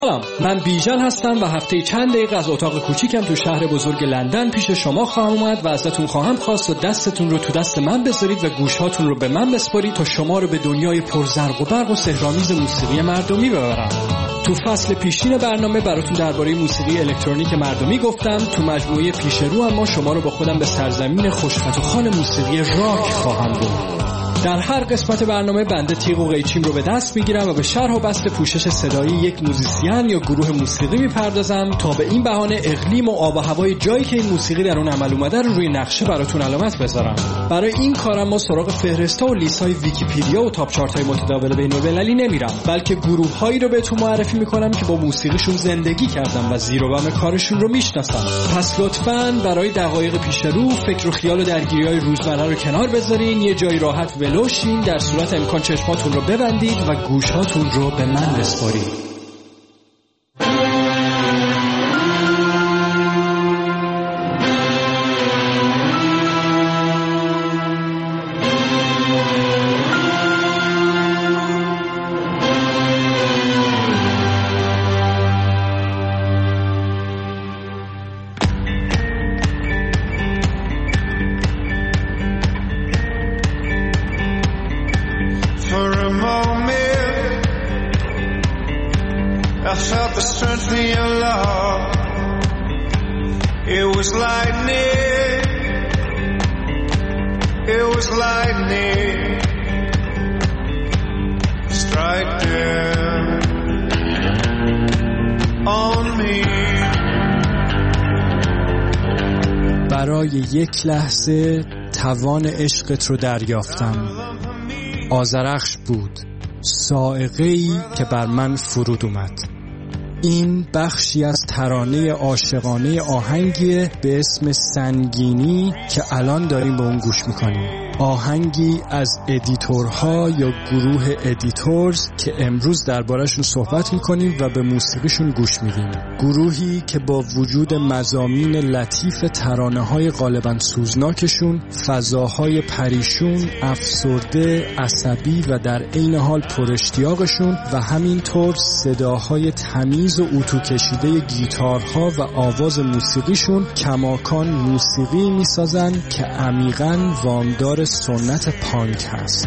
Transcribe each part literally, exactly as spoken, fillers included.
سلام، من بیژن هستم و هفته چند دقیقه از اتاق کوچیکم تو شهر بزرگ لندن پیش شما خواهم اومد و ازتون خواهم خواست و دستتون رو تو دست من بذارید و گوشهاتون رو به من بسپارید تا شما رو به دنیای پرزرق و برق و سحرآمیز موسیقی مردمی ببرم. تو فصل پیشین برنامه براتون درباره موسیقی الکترونیک مردمی گفتم. تو مجموعه پیش رو اما شما رو با خودم به سرزمین خوشخط و خال موسیقی راک خواهم برد. در هر قسمت برنامه بنده تیغ و قیچیم رو به دست میگیرم و به شرح و بسط پوشش صدایی یک موزیسین یا گروه موسیقی میپردازم تا به این بهانه اقلیم و آب و هوای جایی که این موسیقی در اون عمل اومده رو روی نقشه براتون علامت بذارم. برای این کارم ما سراغ فهرست‌ها و لیست‌های ویکی‌پدیا و تاپ چارت‌های متداول بین‌المللی نمیرم، بلکه گروه‌هایی رو بهتون معرفی میکنم که با موسیقیشون زندگی کردم و زیر و بم کارشون رو میشناسم. پس لطفاً برای دقایق پیش رو فکر و خیال و درگیری‌های روزمره رو کنار بذارین، یه جای راحت لوشین، در صورت امکان چشماتون رو ببندید و گوشهاتون رو به من بسپارید. I felt the strength of your love. It was lightning. It was lightning. Strike down on me. برای یک لحظه توان عشقت رو دریافتم. آذرخش بود، صاعقه‌ای که بر من فرود اومد. این بخشی از ترانه عاشقانه آهنگیه به اسم سنگینی که الان داریم به اون گوش میکنیم. آهنگی از ادیتورها یا گروه ادیتورز که امروز درباره‌شون صحبت میکنیم و به موسیقیشون گوش میدیم. گروهی که با وجود مضامین لطیف ترانه‌های غالباً سوزناکشون، فضاهای پریشون، افسرده، عصبی و در عین حال پراشتیاقشون و همینطور صداهای تمیز و اتو کشیده گیتارها و آواز موسیقیشون کماکان موسیقی میسازن که عمیقاً وامدار سنت پانک هست.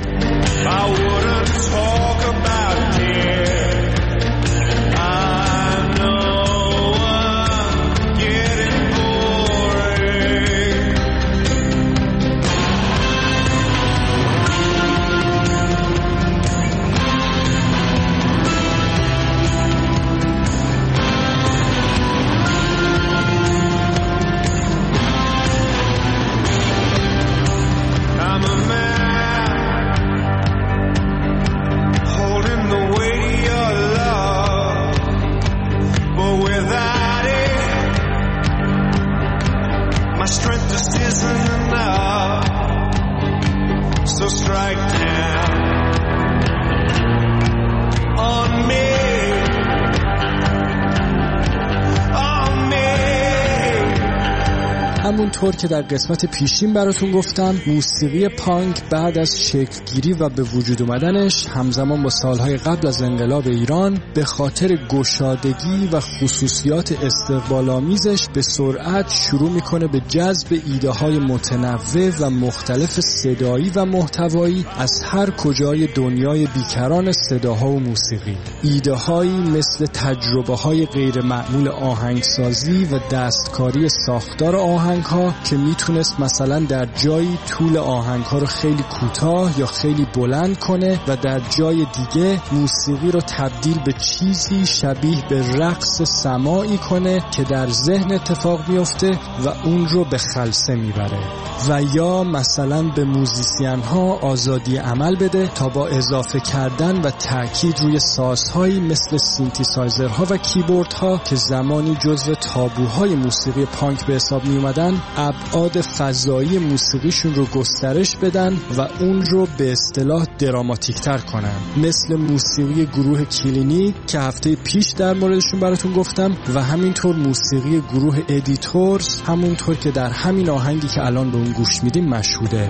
همونطور که در قسمت پیشین براتون گفتم، موسیقی پانک بعد از شکلگیری و به وجود اومدنش همزمان با سالهای قبل از انقلاب ایران به خاطر گشادگی و خصوصیات استقبال‌آمیزش به سرعت شروع میکنه به جذب ایده‌های متنوع و مختلف صدایی و محتوایی از هر کجای دنیای بیکران صداها و موسیقی. ایده‌هایی مثل تجربه‌های غیر معمول آهنگسازی و دستکاری ساختار آهنگ ها که میتونست مثلا در جایی طول آهنگ ها رو خیلی کوتاه یا خیلی بلند کنه و در جای دیگه موسیقی رو تبدیل به چیزی شبیه به رقص سماعی کنه که در ذهن اتفاق میفته و اون رو به خلسه میبره. و یا مثلا به موزیسین ها آزادی عمل بده تا با اضافه کردن و تأکید روی سازهایی مثل سینتیسایزرها و کیبوردها که زمانی جزو تابوهای موسیقی پانک به حساب می اومدن ابعاد فضایی موسیقیشون رو گسترش بدن و اون رو به اصطلاح دراماتیک تر کنن، مثل موسیقی گروه کلینیک که هفته پیش در موردشون براتون گفتم و همینطور موسیقی گروه ادیتورز، همونطور که در همین آهنگی که الان به اون گوش میدیم مشهوده.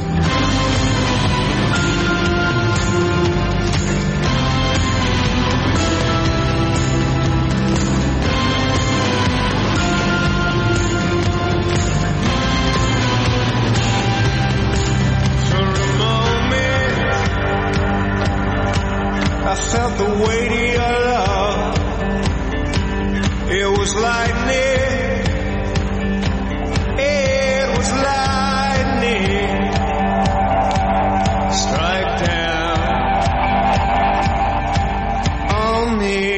was lightning. It was lightning. Strike down on me.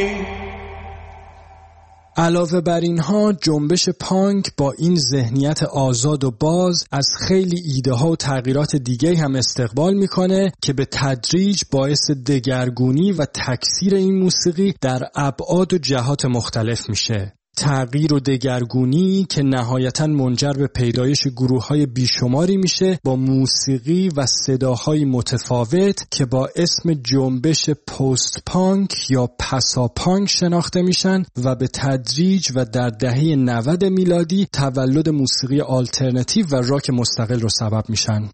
علاوه بر اینها جنبش پانک با این ذهنیت آزاد و باز از خیلی ایده ها و تغییرات دیگه هم استقبال میکنه که به تدریج باعث دگرگونی و تکثیر این موسیقی در ابعاد و جهات مختلف میشه. تغییر و دگرگونی که نهایتاً منجر به پیدایش گروه‌های بیشماری میشه با موسیقی و صداهای متفاوت که با اسم جنبش پست پانک یا پسا پانک شناخته میشن و به تدریج و در دهه نود میلادی تولد موسیقی آلترناتیو و راک مستقل رو سبب میشن.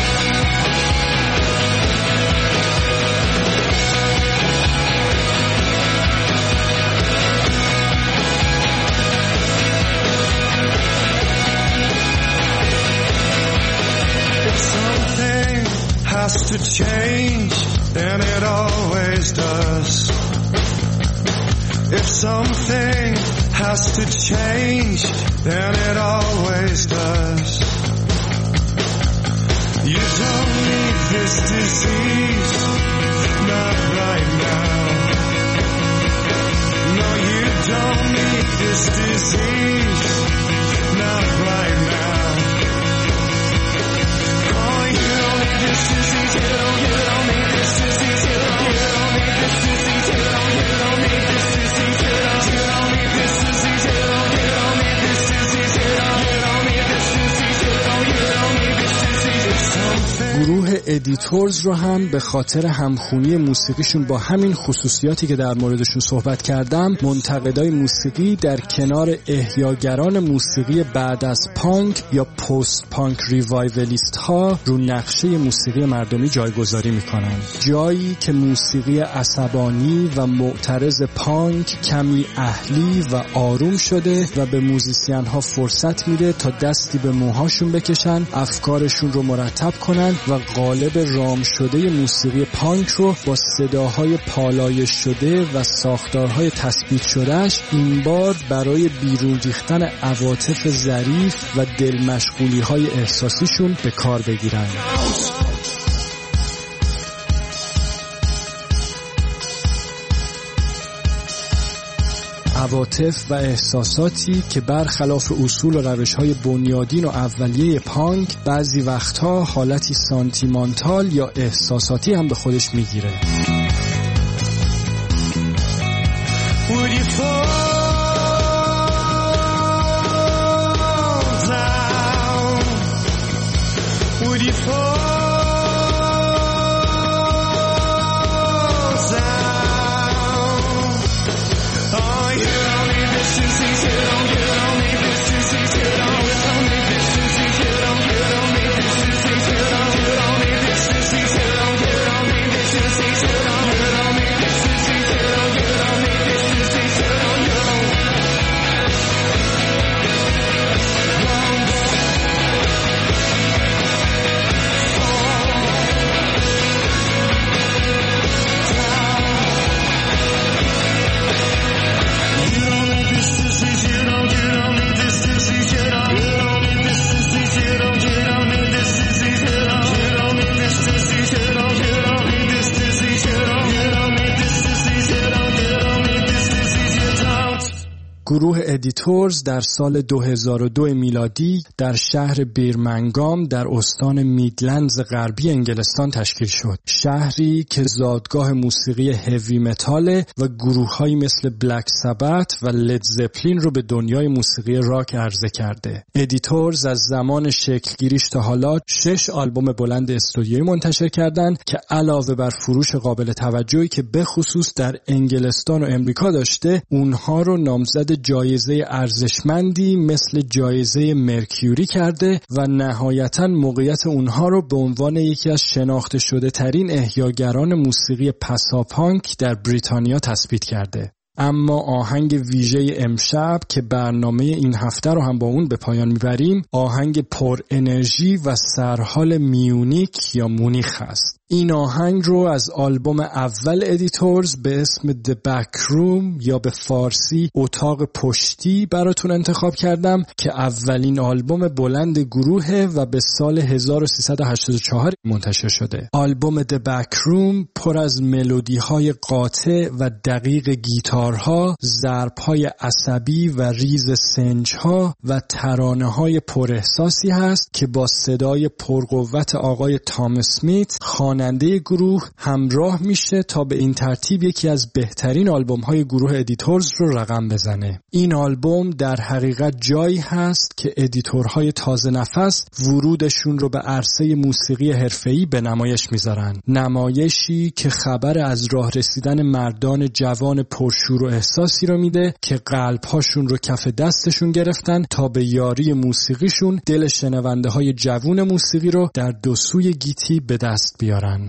Has to change, then it always does. If something has to change, then it always does. You don't need this disease, not right now. No, you don't need this disease, not right now. This disease, you don't, you don't need this disease, you don't, you don't need this disease, you don't, you don't need this disease, you don't, you don't need this disease, you don't, you don't need this disease, you don't, you don't need this disease, you don't, you don't need this disease. گروه ادیتورز رو هم به خاطر همخونی موسیقیشون با همین خصوصیاتی که در موردشون صحبت کردم، منتقدای موسیقی در کنار احیاگران موسیقی بعد از پانک یا پست پانک ریوایولیست ها رو نقشه موسیقی مردمی جایگذاری میکنن. جایی که موسیقی عصبانی و معترض پانک کمی اهلی و آروم شده و به موزیسین ها فرصت میده تا دستی به موهاشون بکشن، افکارشون رو مرتب کنن و قالب رام شده موسیقی پانک رو با صداهای پالایش شده و ساختارهای تثبیت شدهش این بار برای بیرون ریختن عواطف ظریف و دلمشغولی های احساسیشون به کار بگیرن. عواطف و احساساتی که برخلاف اصول و روش‌های بنیادین و اولیه پانک بعضی وقتها حالتی سانتیمانتال یا احساساتی هم به خودش میگیره. گروه ادیتورز در سال دو هزار و دو میلادی در شهر بیرمنگام در استان میدلندز غربی انگلستان تشکیل شد. شهری که زادگاه موسیقی هیوی متاله و گروه‌هایی مثل بلک سبت و لید زپلین رو به دنیای موسیقی راک عرضه کرده. ادیتورز از زمان شکلگیریش تا حالا شش آلبوم بلند استودیویی منتشر کردند که علاوه بر فروش قابل توجهی که به خصوص در انگلستان و امریکا داشته، اونها رو نامزد جایزه ارزشمندی مثل جایزه مرکیوری کرده و نهایتاً موقعیت اونها رو به عنوان یکی از شناخته شده ترین احیاگران موسیقی پساپانک در بریتانیا تثبیت کرده. اما آهنگ ویژه امشب که برنامه این هفته رو هم با اون به پایان میبریم، آهنگ پر انرژی و سرحال میونیک یا مونیخ است. این آهنگ رو از آلبوم اول ادیتورز به اسم The Back Room یا به فارسی اتاق پشتی براتون انتخاب کردم که اولین آلبوم بلند گروهه و به سال هزار و سیصد و هشتاد و چهار منتشر شده. آلبوم The Back Room پر از ملودی های قاطع و دقیق گیتارها، ضرب های عصبی و ریز سنج ها و ترانه های پر احساسی هست که با صدای پرقوت آقای تام اسمیت خواننده گروه همراه میشه تا به این ترتیب یکی از بهترین آلبوم های گروه ادیتورز رو رقم بزنه. این آلبوم در حقیقت جایی هست که ادیتورهای تازه نفس ورودشون رو به عرصه موسیقی حرفه‌ای به نمایش میذارن. نمایشی که خبر از راه رسیدن مردان جوان پرشور و احساسی رو میده که قلب‌هاشون رو کف دستشون گرفتن تا به یاری موسیقیشون دل شنونده های جوون موسیقی رو در دو سوی گیتی به دست بیارن.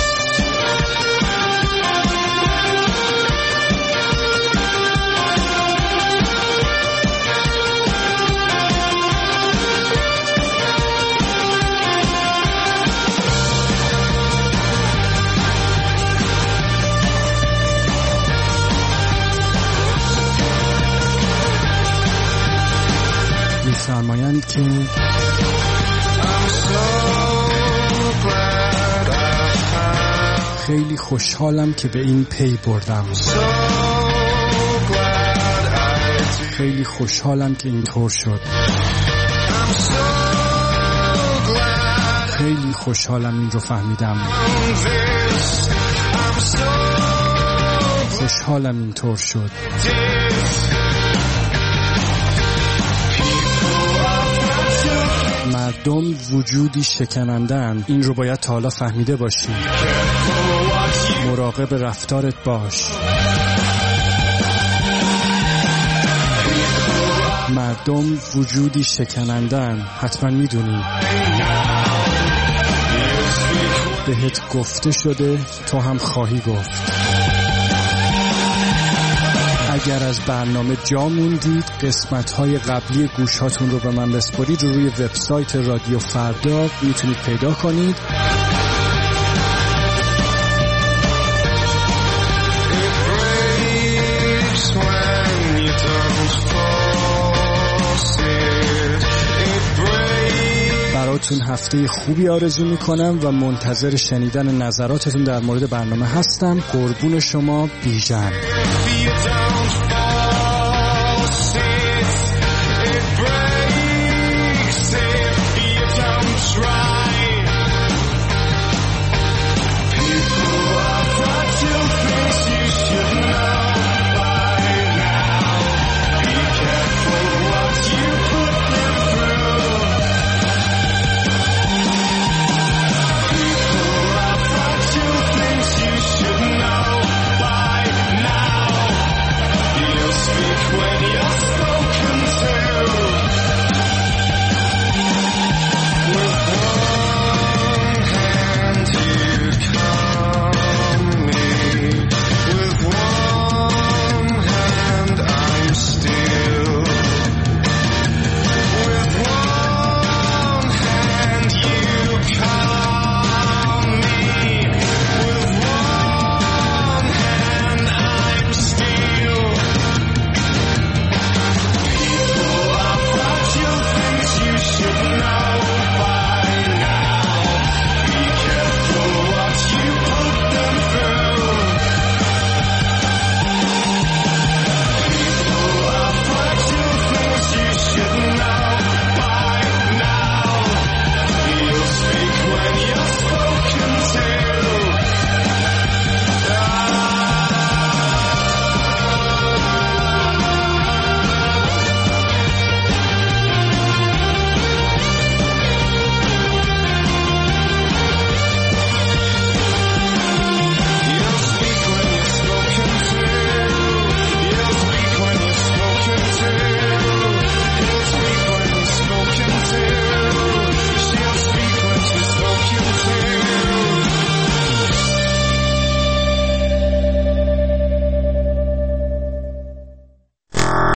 می‌فرمایند که خیلی خوشحالم که به این پی بردم. خیلی خوشحالم که اینطور شد. خیلی خوشحالم این رو فهمیدم. خوشحالم اینطور شد. مردم وجودی شکننده‌اند. این رو باید تا حالا فهمیده باشی. مراقب رفتارت باش. مردم وجودی شکننده‌اند. حتما میدونی. بهت گفته شده، تو هم خواهی گفت. اگر از برنامه جا موندید، قسمت‌های قبلی گوش‌هاتون رو به من بسپارید، رو روی وبسایت رادیو فردا میتونید پیدا کنید. براتون هفته خوبی آرزو میکنم و منتظر شنیدن نظراتتون در مورد برنامه هستم. قربون شما، بیژن.